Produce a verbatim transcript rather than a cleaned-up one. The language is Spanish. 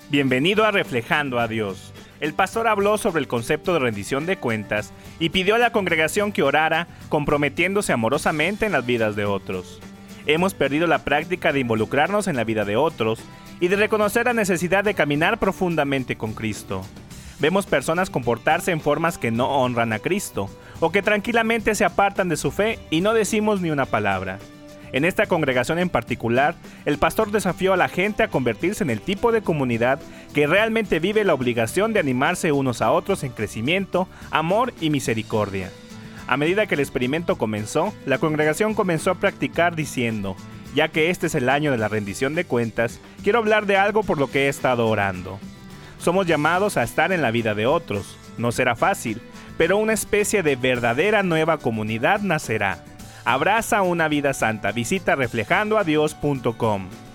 Bienvenido a Reflejando a Dios. El pastor habló sobre el concepto de rendición de cuentas y pidió a la congregación que orara, comprometiéndose amorosamente en las vidas de otros. Hemos perdido la práctica de involucrarnos en la vida de otros y de reconocer la necesidad de caminar profundamente con Cristo. Vemos personas comportarse en formas que no honran a Cristo, o que tranquilamente se apartan de su fe y no decimos ni una palabra. En esta congregación en particular, el pastor desafió a la gente a convertirse en el tipo de comunidad que realmente vive la obligación de animarse unos a otros en crecimiento, amor y misericordia. A medida que el experimento comenzó, la congregación comenzó a practicar diciendo: ya que este es el año de la rendición de cuentas, quiero hablar de algo por lo que he estado orando. Somos llamados a estar en la vida de otros. No será fácil, pero una especie de verdadera nueva comunidad nacerá. Abraza una vida santa. Visita reflejando a dios punto com.